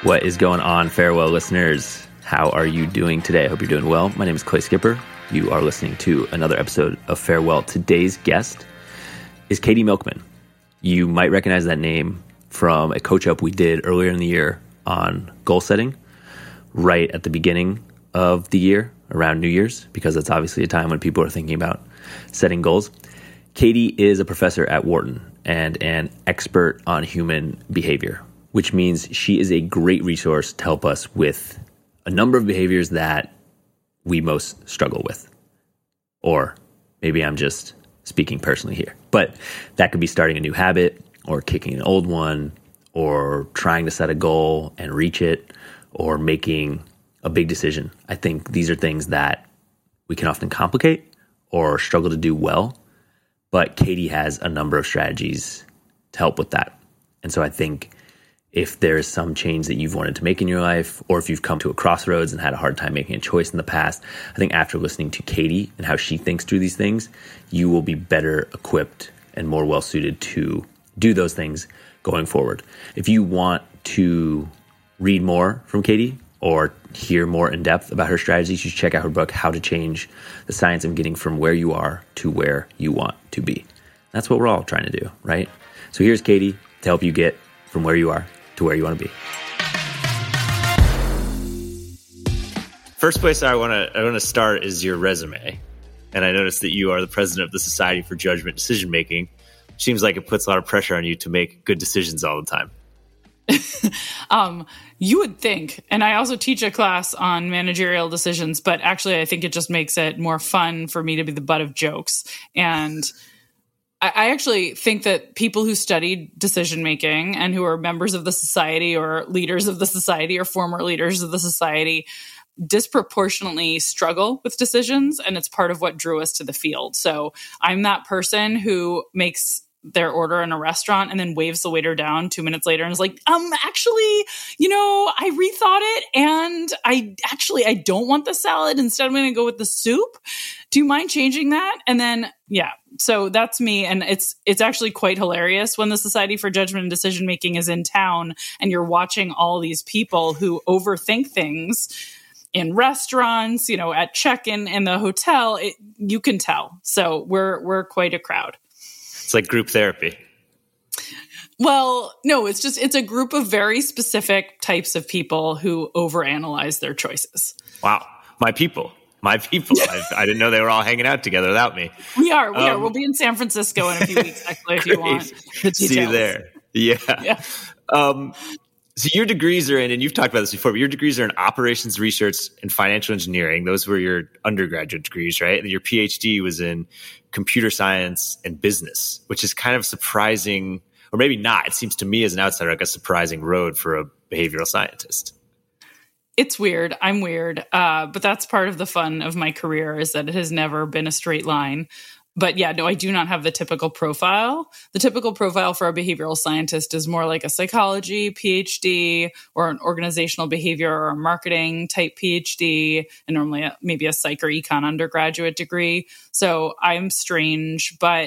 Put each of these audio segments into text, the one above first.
What is going on, Farewell listeners? How are you doing today? I hope you're doing well. My name is Clay Skipper. You are listening to another episode of Farewell. Today's guest is Katie Milkman. You might recognize that name from a coach up we did earlier in the year on goal setting, right at the beginning of the year, around New Year's, because that's obviously a time when people are thinking about setting goals. Katie is a professor at Wharton and an expert on human behavior, which means she is a great resource to help us with a number of behaviors that we most struggle with. Or maybe I'm just speaking personally here, but that could be starting a new habit or kicking an old one or trying to set a goal and reach it or making a big decision. I think these are things that we can often complicate or struggle to do well, but Katie has a number of strategies to help with that. And so I think if there's some change that you've wanted to make in your life, or if you've come to a crossroads and had a hard time making a choice in the past, I think after listening to Katie and how she thinks through these things, you will be better equipped and more well-suited to do those things going forward. If you want to read more from Katie or hear more in depth about her strategies, you should check out her book, How to Change the Science of Getting from Where You Are to Where You Want to Be. That's what we're all trying to do, right? So here's Katie to help you get from where you are to where you want to be. First place I want to start is your resume. And I noticed that you are the president of the Society for Judgment Decision Making. Seems like it puts a lot of pressure on you to make good decisions all the time. You would think. And I also teach a class on managerial decisions, but actually I think it just makes it more fun for me to be the butt of jokes. And I actually think that people who studied decision-making and who are members of the society or leaders of the society or former leaders of the society disproportionately struggle with decisions, and it's part of what drew us to the field. So I'm that person who makes their order in a restaurant and then waves the waiter down 2 minutes later and is like, actually, I rethought it and I don't want the salad. Instead, I'm going to go with the soup. Do you mind changing that? And then, so that's me. And it's actually quite hilarious when the Society for Judgment and Decision Making is in town and you're watching all these people who overthink things in restaurants, at check-in in the hotel. You can tell. So we're quite a crowd. It's like group therapy. Well, no, it's a group of very specific types of people who overanalyze their choices. Wow. My people. I didn't know they were all hanging out together without me. We are. We'll be in San Francisco in a few weeks, actually, if you want the details. See you there. Yeah. So your degrees are in, and you've talked about this before, but your degrees are in operations research and financial engineering. Those were your undergraduate degrees, right? And your PhD was in computer science and business, which is kind of surprising, or maybe not. It seems to me as an outsider like a surprising road for a behavioral scientist. It's weird. I'm weird. But that's part of the fun of my career is that it has never been a straight line. But I do not have the typical profile. The typical profile for a behavioral scientist is more like a psychology PhD or an organizational behavior or a marketing type PhD, and normally maybe a psych or econ undergraduate degree. So I'm strange, but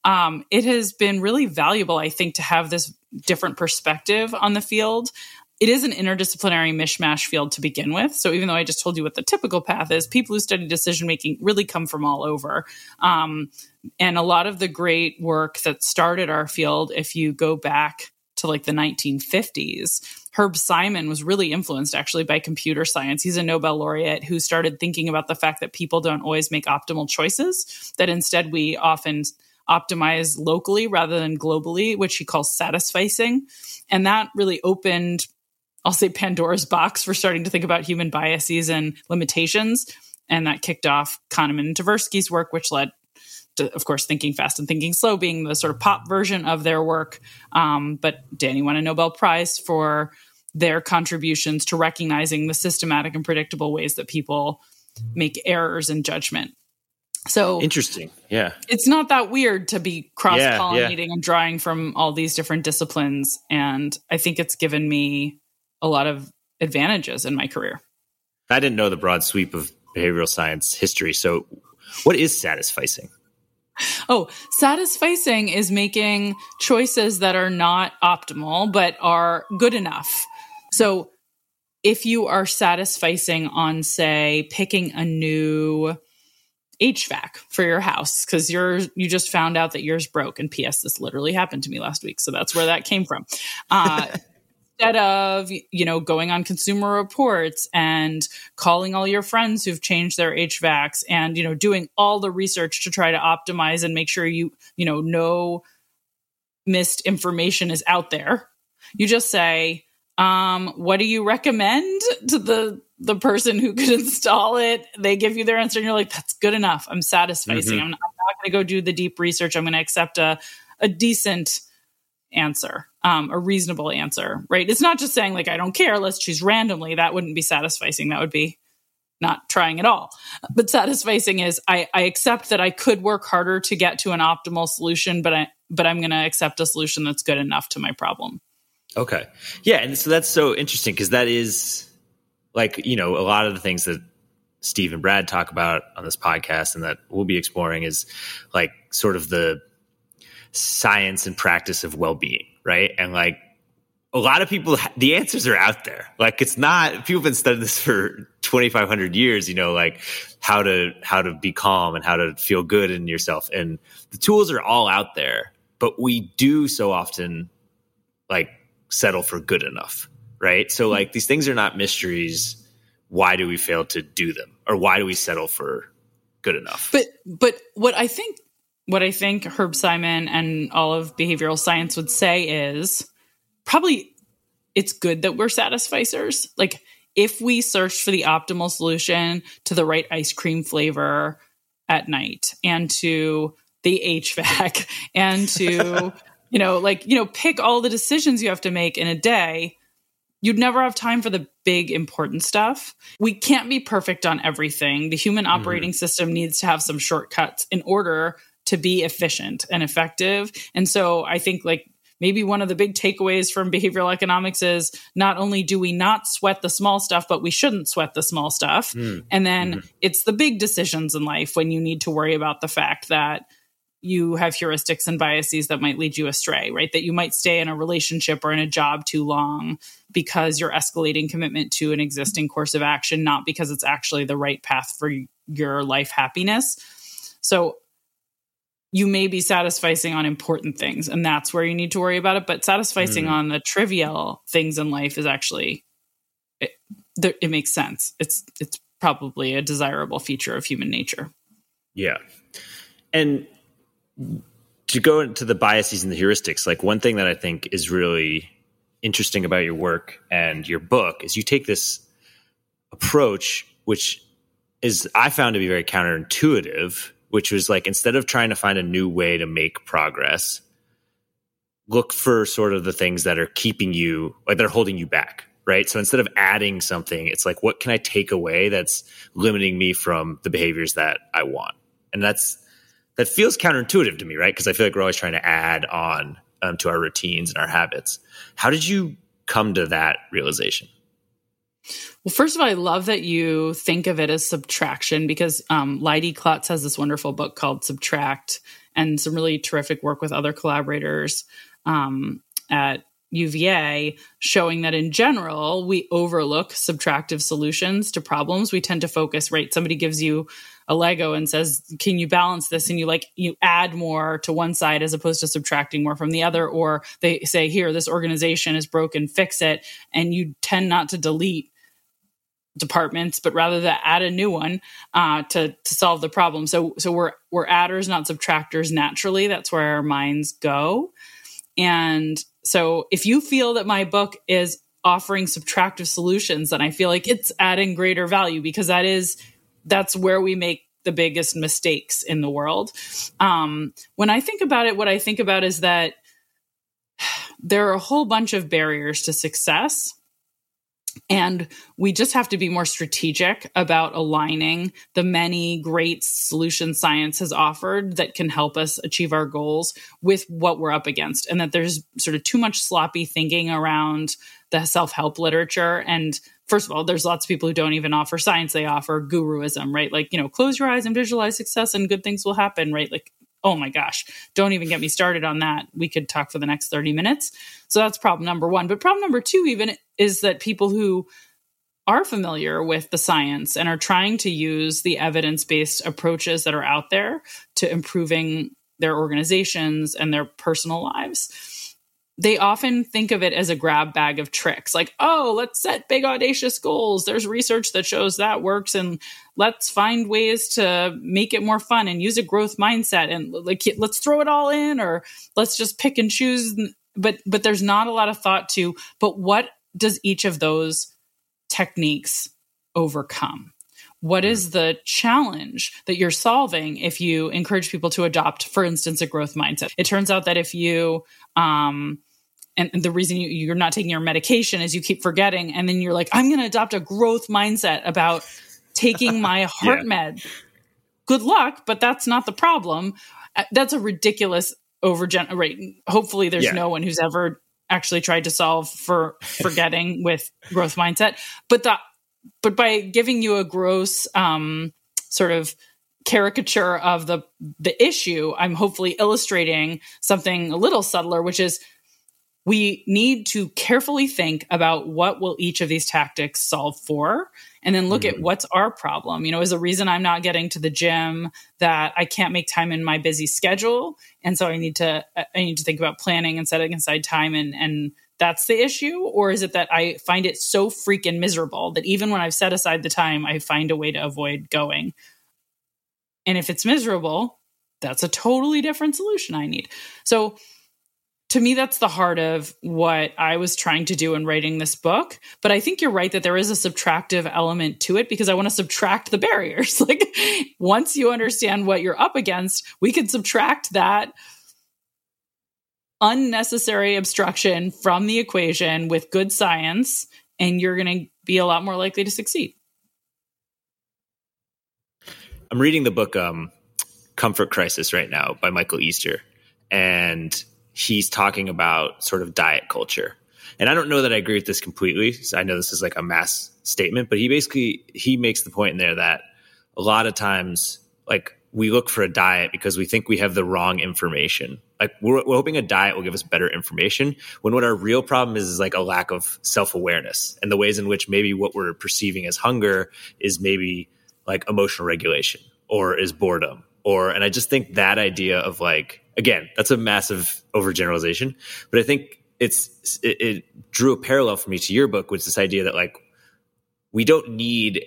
it has been really valuable, I think, to have this different perspective on the field. It is an interdisciplinary mishmash field to begin with. So even though I just told you what the typical path is, people who study decision-making really come from all over. And a lot of the great work that started our field, if you go back to like the 1950s, Herb Simon was really influenced actually by computer science. He's a Nobel laureate who started thinking about the fact that people don't always make optimal choices, that instead we often optimize locally rather than globally, which he calls satisficing. And that really opened, I'll say, Pandora's box for starting to think about human biases and limitations. And that kicked off Kahneman and Tversky's work, which led to, of course, Thinking Fast and Thinking Slow being the sort of pop version of their work. But Danny won a Nobel Prize for their contributions to recognizing the systematic and predictable ways that people make errors in judgment. So interesting. Yeah. It's not that weird to be cross-pollinating and drawing from all these different disciplines. And I think it's given me a lot of advantages in my career. I didn't know the broad sweep of behavioral science history. So what is satisficing? Oh, satisficing is making choices that are not optimal, but are good enough. So if you are satisficing on, say, picking a new HVAC for your house because you just found out that yours broke, and P.S. this literally happened to me last week, so that's where that came from. Instead of, going on Consumer Reports and calling all your friends who've changed their HVACs and, doing all the research to try to optimize and make sure no missed information is out there, you just say, what do you recommend to the person who could install it? They give you their answer and you're like, that's good enough. I'm satisficing. I'm not going to go do the deep research. I'm going to accept a decent answer, a reasonable answer, right? It's not just saying like, I don't care, let's choose randomly. That wouldn't be satisficing. That would be not trying at all. But satisficing is I accept that I could work harder to get to an optimal solution, but I'm going to accept a solution that's good enough to my problem. Okay. Yeah. And so that's so interesting because that is like, a lot of the things that Steve and Brad talk about on this podcast and that we'll be exploring is like sort of the science and practice of well-being, right? And like a lot of people, the answers are out there. Like it's not, people have been studying this for 2,500 years, like how to be calm and how to feel good in yourself. And the tools are all out there, but we do so often like settle for good enough, right? So like these things are not mysteries. Why do we fail to do them? Or why do we settle for good enough? But what I think Herb Simon and all of behavioral science would say is probably it's good that we're satisficers. Like if we search for the optimal solution to the right ice cream flavor at night and to the HVAC and to, pick all the decisions you have to make in a day, you'd never have time for the big important stuff. We can't be perfect on everything. The human operating system needs to have some shortcuts in order to be efficient and effective. And so I think like maybe one of the big takeaways from behavioral economics is not only do we not sweat the small stuff, but we shouldn't sweat the small stuff. And then it's the big decisions in life when you need to worry about the fact that you have heuristics and biases that might lead you astray, right? That you might stay in a relationship or in a job too long because you're escalating commitment to an existing course of action, not because it's actually the right path for your life happiness. So you may be satisficing on important things, and that's where you need to worry about it. But satisficing on the trivial things in life is actually, it makes sense. It's probably a desirable feature of human nature. Yeah. And to go into the biases and the heuristics, like one thing that I think is really interesting about your work and your book is you take this approach, which is I found to be very counterintuitive, which was like, instead of trying to find a new way to make progress, look for sort of the things that are keeping you, like they're holding you back, right? So instead of adding something, it's like, what can I take away that's limiting me from the behaviors that I want? And that feels counterintuitive to me, right? Because I feel like we're always trying to add on to our routines and our habits. How did you come to that realization? Well, first of all, I love that you think of it as subtraction because Leidy Klotz has this wonderful book called Subtract and some really terrific work with other collaborators at UVA showing that in general, we overlook subtractive solutions to problems. We tend to focus, right? Somebody gives you a Lego and says, can you balance this? And you add more to one side as opposed to subtracting more from the other. Or they say, here, this organization is broken, fix it. And you tend not to delete departments, but rather to add a new one to solve the problem. So we're adders, not subtractors naturally. That's where our minds go. And so if you feel that my book is offering subtractive solutions, then I feel like it's adding greater value because that's where we make the biggest mistakes in the world. When I think about it, what I think about is that there are a whole bunch of barriers to success. And we just have to be more strategic about aligning the many great solutions science has offered that can help us achieve our goals with what we're up against. And that there's sort of too much sloppy thinking around the self-help literature. And first of all, there's lots of people who don't even offer science. They offer guruism, right? Like, close your eyes and visualize success and good things will happen, right? Like, oh my gosh, don't even get me started on that. We could talk for the next 30 minutes. So that's problem number one. But problem number two even is that people who are familiar with the science and are trying to use the evidence-based approaches that are out there to improving their organizations and their personal lives, they often think of it as a grab bag of tricks. Like, oh, let's set big, audacious goals. There's research that shows that works. And let's find ways to make it more fun and use a growth mindset. And like, let's throw it all in, or let's just pick and choose. But there's not a lot of thought to, but what does each of those techniques overcome? What is the challenge that you're solving if you encourage people to adopt, for instance, a growth mindset? It turns out that if you, and the reason you're not taking your medication is you keep forgetting, and then you're like, I'm going to adopt a growth mindset about taking my heart med. Good luck, but that's not the problem. That's a ridiculous hopefully there's no one who's ever actually tried to solve for forgetting with growth mindset. But by giving you a gross sort of caricature of the issue, I'm hopefully illustrating something a little subtler, which is we need to carefully think about what will each of these tactics solve for, and then look at what's our problem. You know, is the reason I'm not getting to the gym that I can't make time in my busy schedule, and so I need to think about planning and setting aside time, and that's the issue? Or is it that I find it so freaking miserable that even when I've set aside the time, I find a way to avoid going? And if it's miserable, that's a totally different solution I need. So to me, that's the heart of what I was trying to do in writing this book. But I think you're right that there is a subtractive element to it, because I want to subtract the barriers. Like, once you understand what you're up against, we can subtract that unnecessary obstruction from the equation with good science, and you're going to be a lot more likely to succeed. I'm reading the book Comfort Crisis right now by Michael Easter, and he's talking about sort of diet culture. And I don't know that I agree with this completely. So I know this is like a mass statement, but he makes the point in there that a lot of times, like, we look for a diet because we think we have the wrong information. Like, we're hoping a diet will give us better information, when what our real problem is like a lack of self-awareness, and the ways in which maybe what we're perceiving as hunger is maybe like emotional regulation, or is boredom, and I just think that idea of, like, again, that's a massive overgeneralization, but I think it drew a parallel for me to your book, which is this idea that, like, we don't need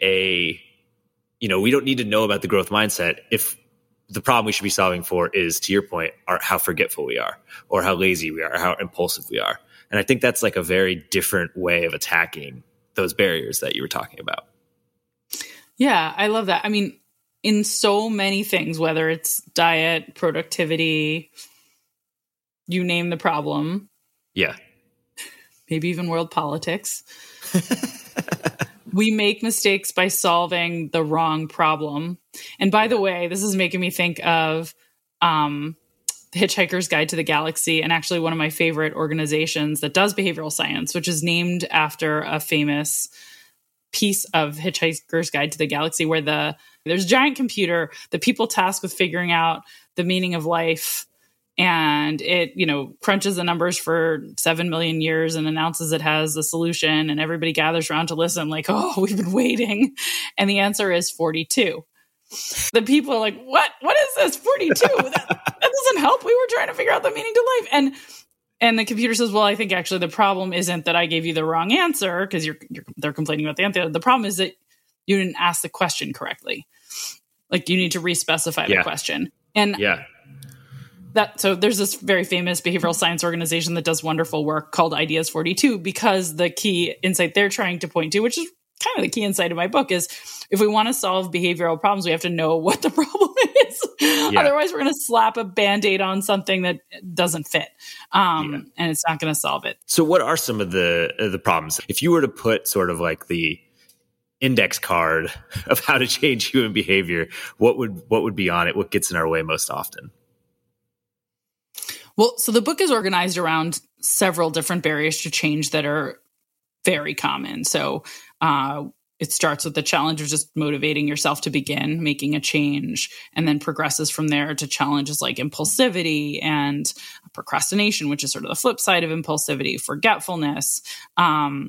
to know about the growth mindset if the problem we should be solving for is, to your point, how forgetful we are, or how lazy we are, or how impulsive we are. And I think that's like a very different way of attacking those barriers that you were talking about. Yeah, I love that. I mean, in so many things, whether it's diet, productivity, you name the problem. Yeah. Maybe even world politics. We make mistakes by solving the wrong problem. And by the way, this is making me think of The Hitchhiker's Guide to the Galaxy, and actually one of my favorite organizations that does behavioral science, which is named after a famous piece of Hitchhiker's Guide to the Galaxy, where there's a giant computer that people task with figuring out the meaning of life. And it, crunches the numbers for 7 million years and announces it has a solution, and everybody gathers around to listen, like, oh, we've been waiting. And the answer is 42. The people are like, what is this? 42? That doesn't help. We were trying to figure out the meaning to life. And the computer says, well, I think actually the problem isn't that I gave you the wrong answer, because they're complaining about the answer. The problem is that you didn't ask the question correctly. Like, you need to re-specify the question. And so there's this very famous behavioral science organization that does wonderful work called Ideas 42, because the key insight they're trying to point to, which is kind of the key insight of my book, is if we want to solve behavioral problems, we have to know what the problem is. Yeah. Otherwise, we're going to slap a Band-Aid on something that doesn't fit, and it's not going to solve it. So what are some of the problems? If you were to put sort of like the index card of how to change human behavior, what would be on it? What gets in our way most often? Well, so the book is organized around several different barriers to change that are very common. So it starts with the challenge of just motivating yourself to begin making a change, and then progresses from there to challenges like impulsivity and procrastination, which is sort of the flip side of impulsivity, forgetfulness.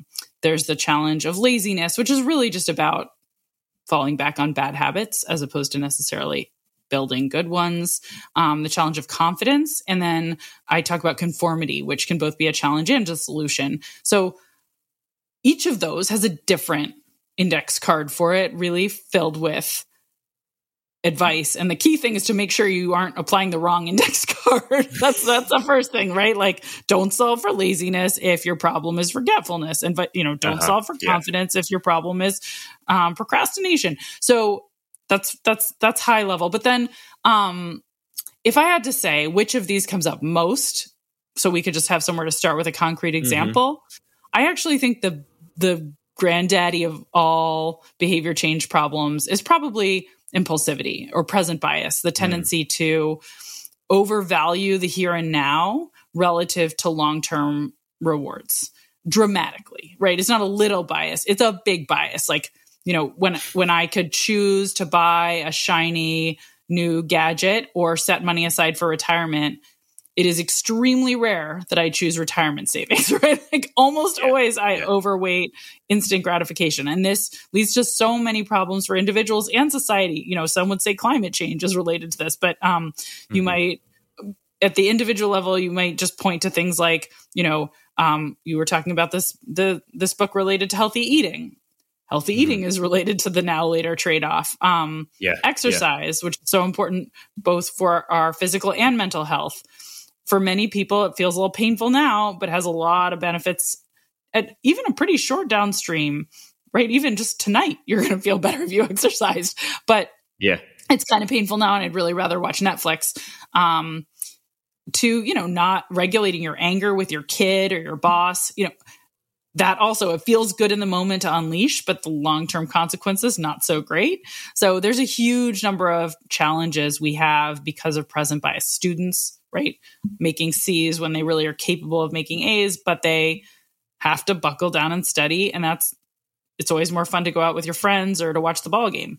There's the challenge of laziness, which is really just about falling back on bad habits as opposed to necessarily building good ones. The challenge of confidence. And then I talk about conformity, which can both be a challenge and a solution. So each of those has a different index card for it, really filled with advice. And the key thing is to make sure you aren't applying the wrong index card. That's the first thing, right? Like, don't solve for laziness if your problem is forgetfulness, and don't solve for confidence if your problem is procrastination. So that's high level. But then, if I had to say which of these comes up most, so we could just have somewhere to start with a concrete example, I actually think the granddaddy of all behavior change problems is probably impulsivity or present bias, the tendency to overvalue the here and now relative to long-term rewards dramatically, right? It's not a little bias. It's a big bias. Like, when I could choose to buy a shiny new gadget or set money aside for retirement, it is extremely rare that I choose retirement savings, right? Like almost always I overweight instant gratification. And this leads to so many problems for individuals and society. Some would say climate change is related to this, but you might, at the individual level, you might just point to things like, you were talking about this book related to healthy eating. Healthy eating is related to the now later trade-off. Exercise, which is so important both for our physical and mental health. For many people, it feels a little painful now, but has a lot of benefits at even a pretty short downstream, right? Even just tonight, you're going to feel better if you exercised. But it's kind of painful now, and I'd really rather watch Netflix. To, not regulating your anger with your kid or your boss, that also, it feels good in the moment to unleash, but the long-term consequences, not so great. So there's a huge number of challenges we have because of present bias. Students, right, making C's when they really are capable of making A's, but they have to buckle down and study. And it's always more fun to go out with your friends or to watch the ball game.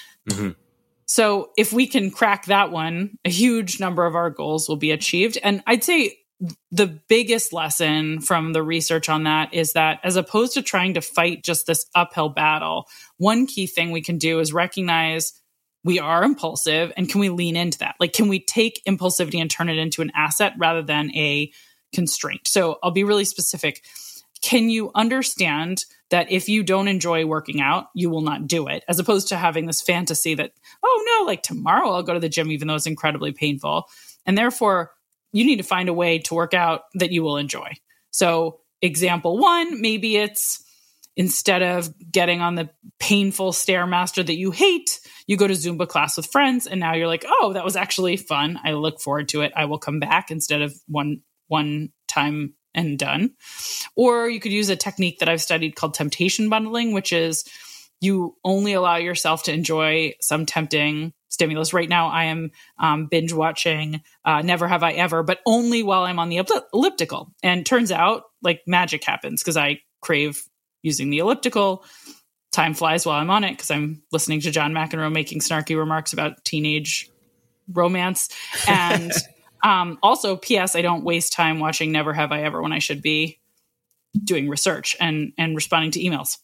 So if we can crack that one, a huge number of our goals will be achieved. And I'd say the biggest lesson from the research on that is that as opposed to trying to fight just this uphill battle, one key thing we can do is recognize we are impulsive, and can we lean into that? Like, can we take impulsivity and turn it into an asset rather than a constraint? So I'll be really specific. Can you understand that if you don't enjoy working out, you will not do it, as opposed to having this fantasy that, oh no, like tomorrow I'll go to the gym, even though it's incredibly painful. And therefore, you need to find a way to work out that you will enjoy. So example one, maybe it's instead of getting on the painful Stairmaster that you hate, you go to Zumba class with friends, and now you're like, oh, that was actually fun. I look forward to it. I will come back instead of one time and done. Or you could use a technique that I've studied called temptation bundling, which is you only allow yourself to enjoy some tempting stimulus. Right now, I am binge watching Never Have I Ever, but only while I'm on the elliptical. And turns out, like, magic happens because I crave using the elliptical. Time flies while I'm on it because I'm listening to John McEnroe making snarky remarks about teenage romance. And also, P.S., I don't waste time watching Never Have I Ever when I should be doing research and responding to emails.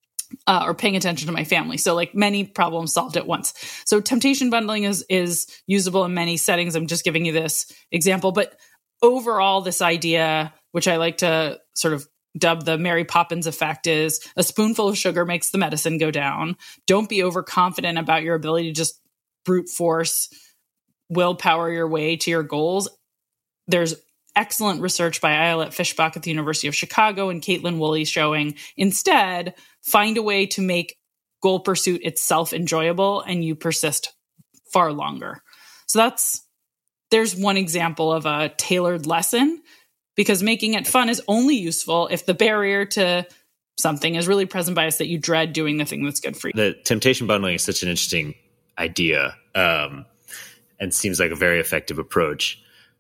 Or paying attention to my family. So like many problems solved at once. So temptation bundling is usable in many settings. I'm just giving you this example. But overall, this idea, which I like to sort of dub the Mary Poppins effect, is a spoonful of sugar makes the medicine go down. Don't be overconfident about your ability to just brute force, willpower your way to your goals. There's excellent research by Ayelet Fishbach at the University of Chicago and Caitlin Woolley showing instead, find a way to make goal pursuit itself enjoyable, and you persist far longer. So there's one example of a tailored lesson, because making it fun is only useful if the barrier to something is really present bias that you dread doing the thing that's good for you. The temptation bundling is such an interesting idea and seems like a very effective approach.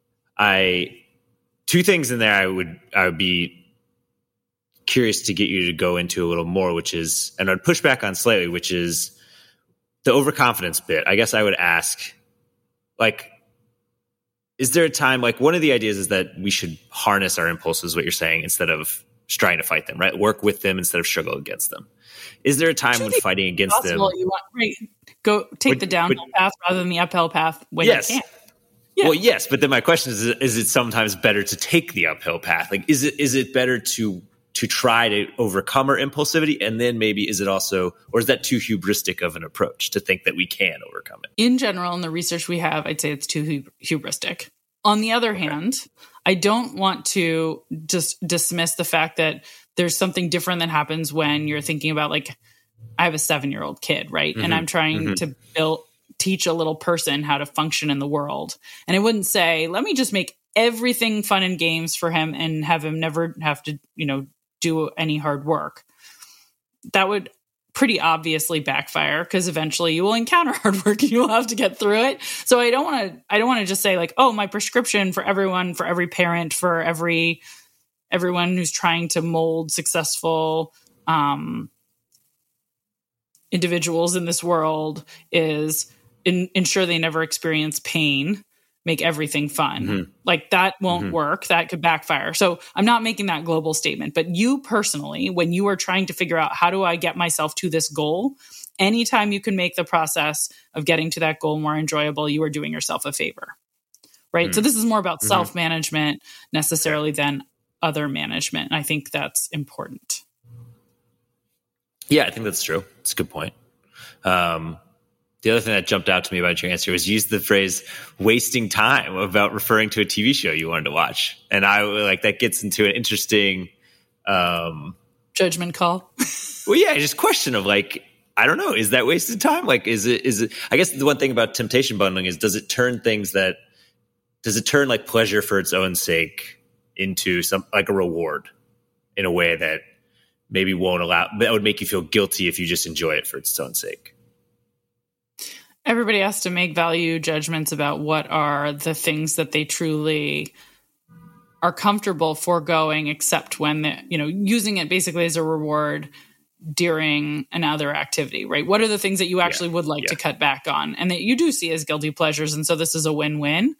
Two things in there I would be curious to get you to go into a little more, which is, and I'd push back on slightly, which is the overconfidence bit. I guess I would ask, like, is there a time, like one of the ideas is that we should harness our impulses, what you're saying, instead of trying to fight them, right? Work with them instead of struggle against them. Is there a time when fighting against them? You want, right, go take the downhill path rather than the uphill path when yes. you can. Yeah. Well, yes, but then my question is it sometimes better to take the uphill path? Like, is it better to try to overcome our impulsivity, and then maybe is it also, or is that too hubristic of an approach to think that we can overcome it? In general, in the research we have, I'd say it's too hubristic. On the other hand, I don't want to just dismiss the fact that there's something different that happens when you're thinking about, like, I have a 7-year-old kid, right? And I'm trying to teach a little person how to function in the world. And I wouldn't say, let me just make everything fun and games for him and have him never have to, do any hard work. That would pretty obviously backfire, because eventually you will encounter hard work and you'll have to get through it. So I don't want to just say, like, oh, my prescription for everyone, for every parent, for everyone who's trying to mold successful individuals in this world is ensure they never experience pain, make everything fun. Like, that won't work. That could backfire. So I'm not making that global statement. But you personally, when you are trying to figure out, how do I get myself to this goal? Anytime you can make the process of getting to that goal more enjoyable, you are doing yourself a favor, right? So this is more about self-management necessarily than other management. And I think that's important. Yeah, I think that's true. It's a good point. The other thing that jumped out to me about your answer was use the phrase wasting time about referring to a TV show you wanted to watch. And I like, that gets into an interesting judgment call. Well, yeah, just question of, like, I don't know, is that wasted time? Like, is it, I guess the one thing about temptation bundling is, does it turn like pleasure for its own sake into some, like, a reward in a way that maybe that would make you feel guilty if you just enjoy it for its own sake? Everybody has to make value judgments about what are the things that they truly are comfortable foregoing, except when they're, using it basically as a reward during another activity, right? What are the things that you actually would like to cut back on and that you do see as guilty pleasures? And so this is a win-win.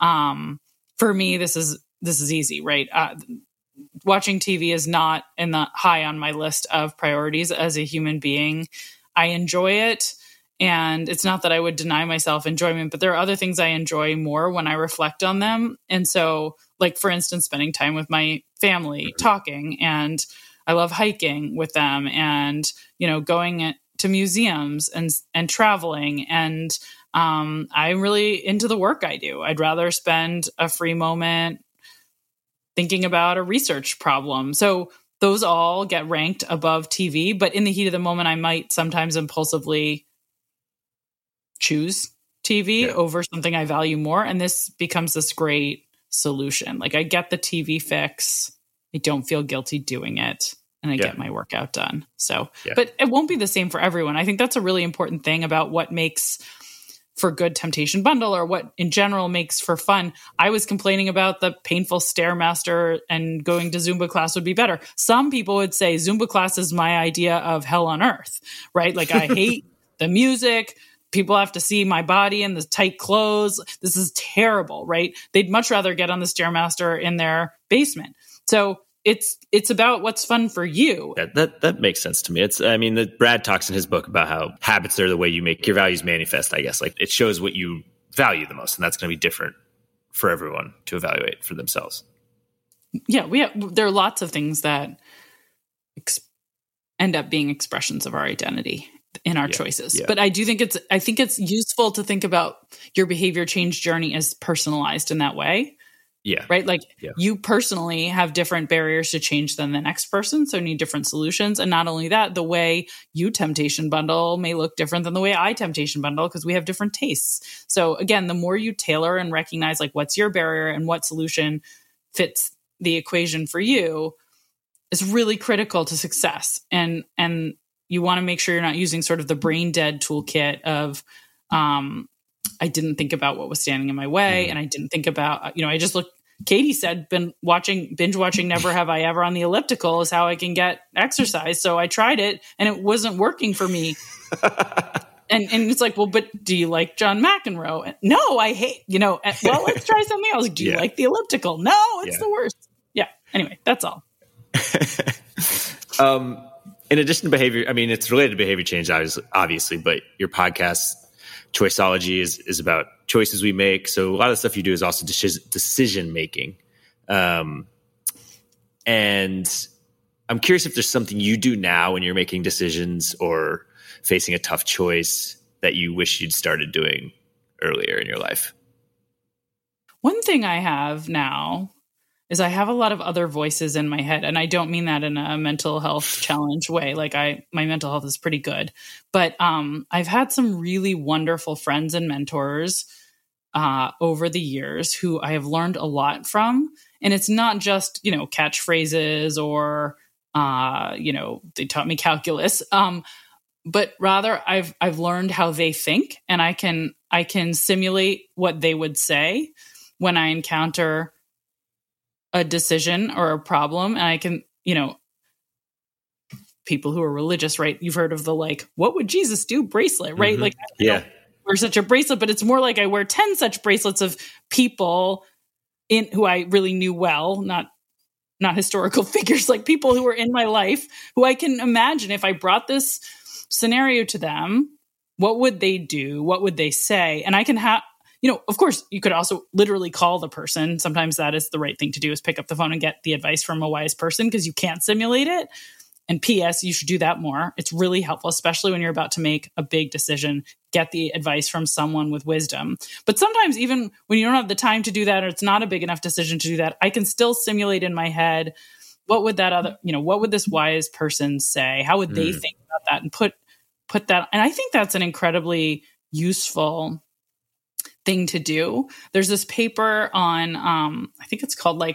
For me, this is easy, right? Watching TV is not in the high on my list of priorities as a human being. I enjoy it. And it's not that I would deny myself enjoyment, but there are other things I enjoy more when I reflect on them. And so, like, for instance, spending time with my family, talking, and I love hiking with them, and, going to museums and traveling. And I'm really into the work I do. I'd rather spend a free moment thinking about a research problem. So those all get ranked above TV, but in the heat of the moment, I might sometimes impulsively choose TV over something I value more. And this becomes this great solution. Like, I get the TV fix. I don't feel guilty doing it. And I get my workout done. So, but it won't be the same for everyone. I think that's a really important thing about what makes for good temptation bundle, or what in general makes for fun. I was complaining about the painful Stairmaster, and going to Zumba class would be better. Some people would say Zumba class is my idea of hell on earth, right? Like, I hate the music. People have to see my body in the tight clothes. This is terrible, right? They'd much rather get on the Stairmaster in their basement. So it's about what's fun for you. That makes sense to me. Brad talks in his book about how habits are the way you make your values manifest, I guess. Like, it shows what you value the most, and that's going to be different for everyone to evaluate for themselves. Yeah, there are lots of things that end up being expressions of our identity in our choices. Yeah. But I think it's useful to think about your behavior change journey as personalized in that way. Yeah. Right? Like, you personally have different barriers to change than the next person, so need different solutions. And not only that, the way you temptation bundle may look different than the way I temptation bundle, because we have different tastes. So again, the more you tailor and recognize, like, what's your barrier and what solution fits the equation for you is really critical to success. And you want to make sure you're not using sort of the brain dead toolkit of, I didn't think about what was standing in my way. And I didn't think about, I just looked, Katie said, binge watching Never Have I Ever on the elliptical is how I can get exercise. So I tried it and it wasn't working for me. And it's like, well, but do you like John McEnroe? No, I hate, well, let's try something else. Do you like the elliptical? No, it's the worst. Yeah. Anyway, that's all. In addition to behavior, I mean, it's related to behavior change, obviously, but your podcast, Choiceology, is about choices we make. So a lot of the stuff you do is also decision making. And I'm curious if there's something you do now when you're making decisions or facing a tough choice that you wish you'd started doing earlier in your life. One thing I have now is I have a lot of other voices in my head. And I don't mean that in a mental health challenge way. Like my mental health is pretty good. But I've had some really wonderful friends and mentors over the years who I have learned a lot from. And it's not just, catchphrases or, they taught me calculus. But rather I've learned how they think, and I can simulate what they would say when I encounter a decision or a problem. And I can, people who are religious, right? You've heard of the what would Jesus do bracelet, right? Mm-hmm. I don't wear such a bracelet, but it's more like I wear 10 such bracelets of people who I really knew well, not historical figures, like people who were in my life who I can imagine if I brought this scenario to them, what would they do? What would they say? And I can have, of course, you could also literally call the person. Sometimes that is the right thing to do, is pick up the phone and get the advice from a wise person, because you can't simulate it. And P.S., you should do that more. It's really helpful, especially when you're about to make a big decision. Get the advice from someone with wisdom. But sometimes even when you don't have the time to do that, or it's not a big enough decision to do that, I can still simulate in my head, what would what would this wise person say? How would they think about that? And put that. And I think that's an incredibly useful thing to do. There's this paper on, I think it's called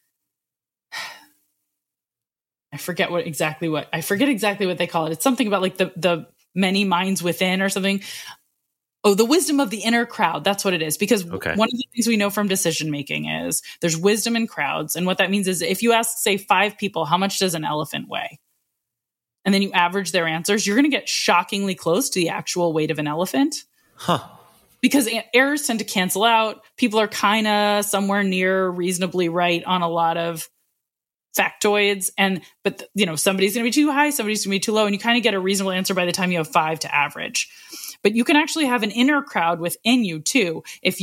I forget exactly what they call it. It's something about the many minds within or something. Oh, the wisdom of the inner crowd. That's what it is. Because one of the things we know from decision making is there's wisdom in crowds. And what that means is if you ask, say, 5 people, how much does an elephant weigh? And then you average their answers, you're going to get shockingly close to the actual weight of an elephant. Huh. Because errors tend to cancel out. People are kind of somewhere near reasonably right on a lot of factoids. But somebody's going to be too high, somebody's going to be too low. And you kind of get a reasonable answer by the time you have 5 to average. But you can actually have an inner crowd within you too.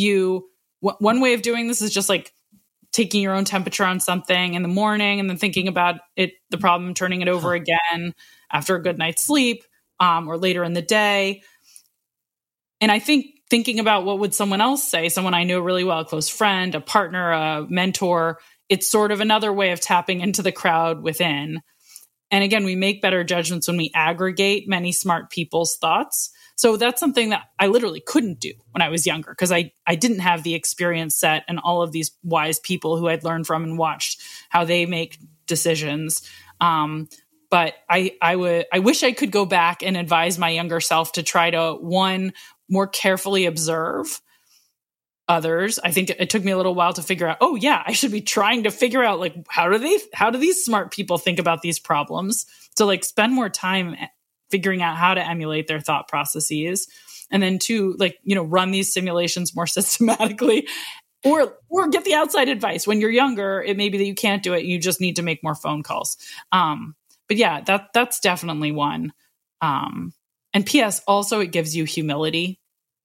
One way of doing this is just taking your own temperature on something in the morning and then thinking about the problem, turning it over again after a good night's sleep, or later in the day. And I think thinking about what would someone else say, someone I know really well, a close friend, a partner, a mentor, it's sort of another way of tapping into the crowd within. And again, we make better judgments when we aggregate many smart people's thoughts. So that's something that I literally couldn't do when I was younger, because I didn't have the experience set and all of these wise people who I'd learned from and watched how they make decisions. But I wish I could go back and advise my younger self to try to, one, more carefully observe others. I think it took me a little while to figure out, oh yeah, I should be trying to figure out how do these smart people think about these problems? So spend more time figuring out how to emulate their thought processes. And then 2, run these simulations more systematically, or get the outside advice. When you're younger, it may be that you can't do it. You just need to make more phone calls. But yeah, that's definitely one. And P.S. also, it gives you humility.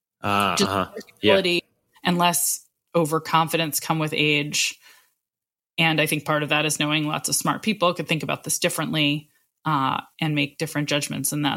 Humility and less overconfidence come with age. And I think part of that is knowing lots of smart people could think about this differently and make different judgments. And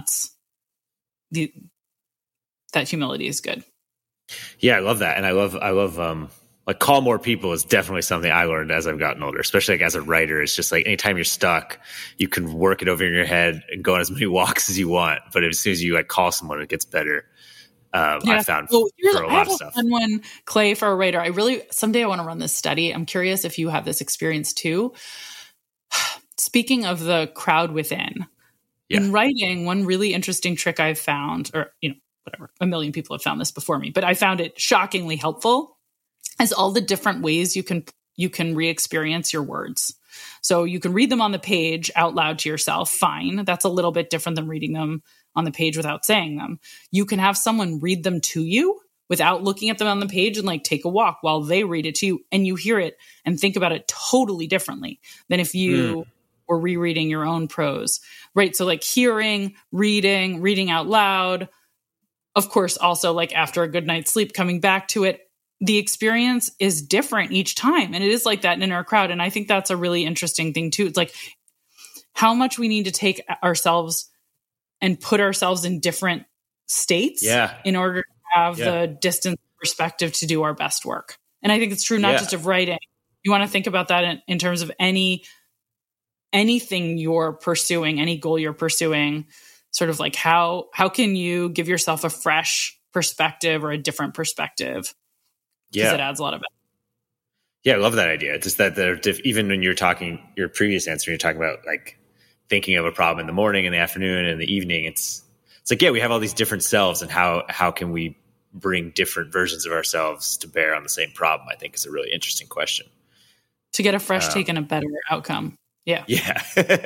that humility is good. Yeah, I love that. And I love call more people is definitely something I learned as I've gotten older, especially as a writer. It's just anytime you're stuck, you can work it over in your head and go on as many walks as you want. But as soon as you call someone, it gets better. I found for a lot of stuff. Fun one, Clay, for a writer. Someday I want to run this study. I'm curious if you have this experience too. Speaking of the crowd within, in writing, one really interesting trick I've found, or whatever, a million people have found this before me, but I found it shockingly helpful, is all the different ways you can re-experience your words. So you can read them on the page out loud to yourself. Fine. That's a little bit different than reading them on the page without saying them. You can have someone read them to you without looking at them on the page and take a walk while they read it to you, and you hear it and think about it totally differently than if you or rereading your own prose, right? So like hearing, reading out loud, of course, also like after a good night's sleep, coming back to it, the experience is different each time. And it is like that in our crowd. And I think that's a really interesting thing too. It's like how much we need to take ourselves and put ourselves in different states in order to have the distance perspective to do our best work. And I think it's true not just of writing. You want to think about that in terms of anything you're pursuing, any goal you're pursuing, sort of like how can you give yourself a fresh perspective or a different perspective? Because it adds a lot of it. Yeah, I love that idea. Just that even when you're talking, your previous answer, you're talking about like thinking of a problem in the morning, in the afternoon, and in the evening. It's like, we have all these different selves, and how can we bring different versions of ourselves to bear on the same problem? I think is a really interesting question. To get a fresh take and a better outcome. Yeah. Yeah.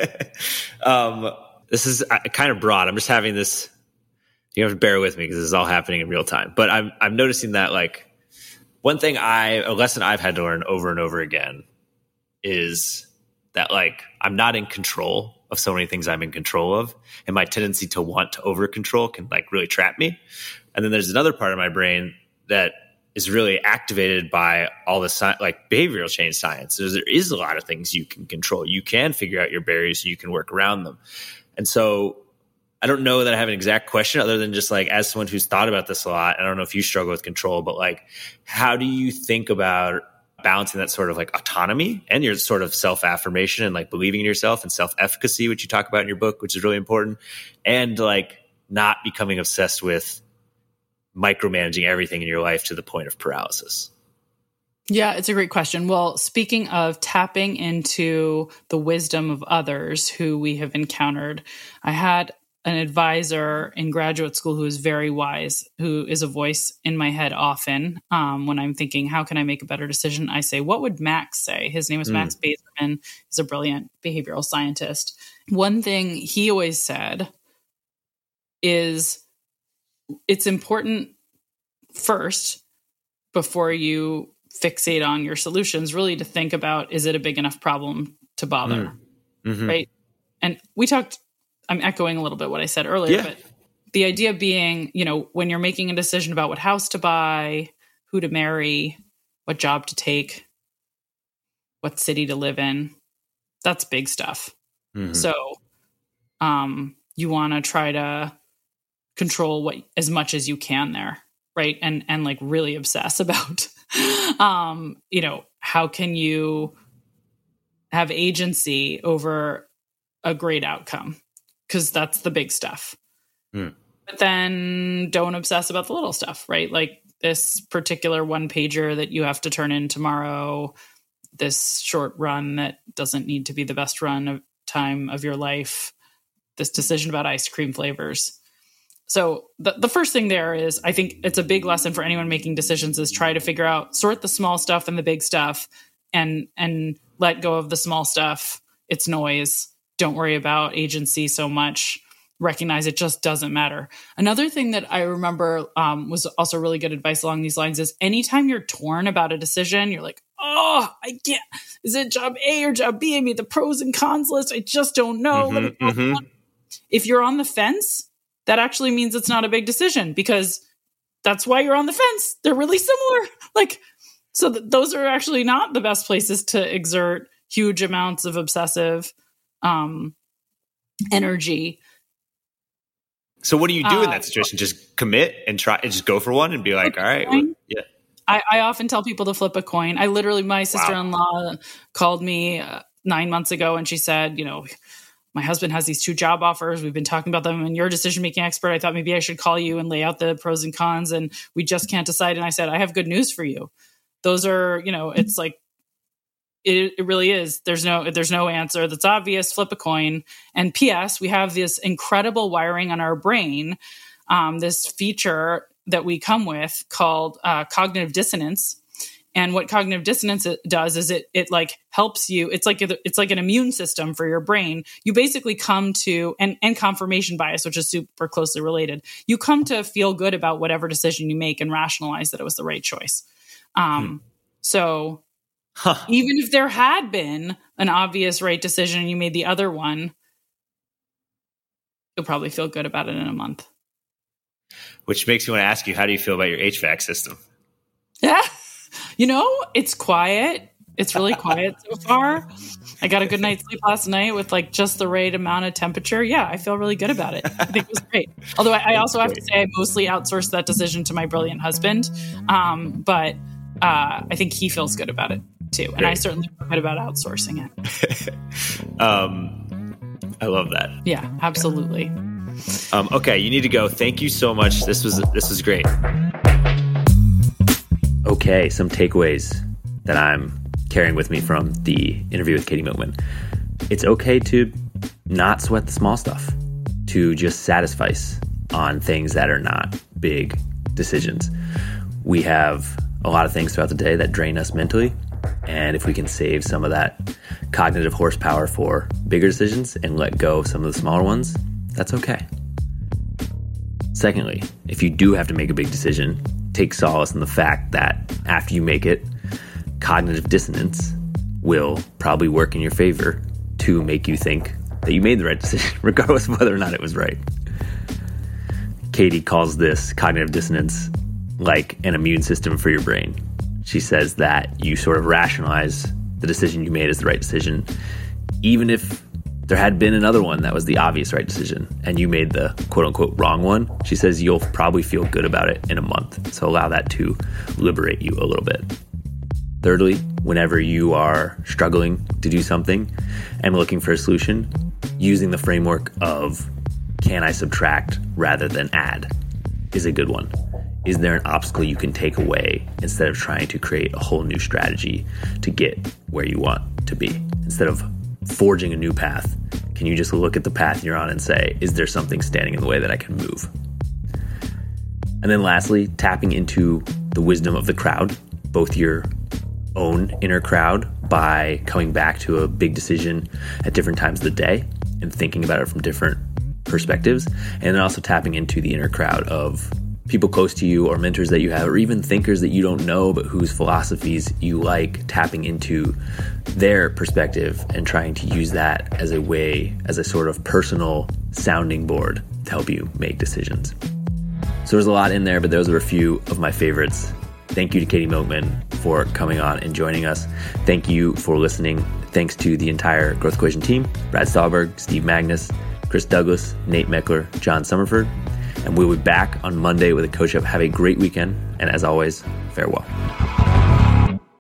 This is kind of broad. I'm just having this, you have to bear with me because this is all happening in real time. But I'm noticing that like one thing a lesson I've had to learn over and over again is that like I'm not in control of so many things I'm in control of. And my tendency to want to over control can like really trap me. And then there's another part of my brain that is really activated by all the like behavioral change science. So there is a lot of things you can control. You can figure out your barriers so you can work around them. And so I don't know that I have an exact question other than just like, as someone who's thought about this a lot, I don't know if you struggle with control, but like, how do you think about balancing that sort of like autonomy and your sort of self-affirmation and like believing in yourself and self-efficacy, which you talk about in your book, which is really important, and like not becoming obsessed with micromanaging everything in your life to the point of paralysis? Yeah, it's a great question. Well, speaking of tapping into the wisdom of others who we have encountered, I had an advisor in graduate school who is very wise, who is a voice in my head often. When I'm thinking, how can I make a better decision? I say, what would Max say? His name is Max Bazerman. He's a brilliant behavioral scientist. One thing he always said is it's important first, before you fixate on your solutions, really to think about, is it a big enough problem to bother? Mm-hmm. Right? And we talked, I'm echoing a little bit what I said earlier, but the idea being, when you're making a decision about what house to buy, who to marry, what job to take, what city to live in, that's big stuff. Mm-hmm. So you want to try to control as much as you can there, right? And like really obsess about, how can you have agency over a great outcome? Because that's the big stuff. But then don't obsess about the little stuff, right? Like this particular one pager that you have to turn in tomorrow, this short run that doesn't need to be the best run of time of your life, this decision about ice cream flavors. So the first thing there is, I think it's a big lesson for anyone making decisions, is try to figure out, sort the small stuff and the big stuff, and let go of the small stuff. It's noise. Don't worry about agency so much. Recognize it just doesn't matter. Another thing that I remember was also really good advice along these lines is, anytime you're torn about a decision, you're like, oh, I can't. Is it job A or job B? I made the pros and cons list. I just don't know. If you're on the fence, that actually means it's not a big decision, because that's why you're on the fence. They're really similar. So those are actually not the best places to exert huge amounts of obsessive energy. So what do you do in that situation? Just commit and try and just go for one and be like, all right. Well, yeah. I often tell people to flip a coin. My sister-in-law called me 9 months ago, and she said, my husband has these 2 job offers. We've been talking about them, and you're a decision-making expert. I thought maybe I should call you and lay out the pros and cons, and we just can't decide. And I said, I have good news for you. Those are, it's like, it really is. There's no answer that's obvious. Flip a coin. And P.S., we have this incredible wiring on our brain, this feature that we come with called cognitive dissonance. And what cognitive dissonance does is it like helps you. It's like an immune system for your brain. You basically come to, and confirmation bias, which is super closely related. You come to feel good about whatever decision you make and rationalize that it was the right choice. So Even if there had been an obvious right decision and you made the other one, you'll probably feel good about it in a month. Which makes me want to ask you, how do you feel about your HVAC system? Yeah. It's quiet. It's really quiet so far. I got a good night's sleep last night with like just the right amount of temperature. Yeah, I feel really good about it. I think it was great. Although I also have to say I mostly outsourced that decision to my brilliant husband. But I think he feels good about it too. And I certainly feel good about outsourcing it. I love that. Yeah, absolutely. Okay, you need to go. Thank you so much. This was great. Okay, some takeaways that I'm carrying with me from the interview with Katie Milkman. It's okay to not sweat the small stuff, to just satisfy on things that are not big decisions. We have a lot of things throughout the day that drain us mentally, and if we can save some of that cognitive horsepower for bigger decisions and let go of some of the smaller ones, that's okay. Secondly, if you do have to make a big decision, take solace in the fact that after you make it, cognitive dissonance will probably work in your favor to make you think that you made the right decision, regardless of whether or not it was right. Katie calls this cognitive dissonance like an immune system for your brain. She says that you sort of rationalize the decision you made as the right decision, even if there had been another one that was the obvious right decision and you made the quote-unquote wrong one. She says you'll probably feel good about it in a month. So allow that to liberate you a little bit. Thirdly, whenever you are struggling to do something and looking for a solution, using the framework of can I subtract rather than add is a good one. Is there an obstacle you can take away instead of trying to create a whole new strategy to get where you want to be? Instead of forging a new path, can you just look at the path you're on and say, is there something standing in the way that I can move? And then lastly, tapping into the wisdom of the crowd, both your own inner crowd by coming back to a big decision at different times of the day and thinking about it from different perspectives, and then also tapping into the inner crowd of people close to you or mentors that you have, or even thinkers that you don't know but whose philosophies you like, tapping into their perspective and trying to use that as a way, as a sort of personal sounding board to help you make decisions. So there's a lot in there, but those are a few of my favorites. Thank you to Katie Milkman for coming on and joining us. Thank you for listening. Thanks to the entire Growth Equation team, Brad Stahlberg, Steve Magnus, Chris Douglas, Nate Meckler, John Summerford. And we'll be back on Monday with a coach up. Have a great weekend. And as always, farewell.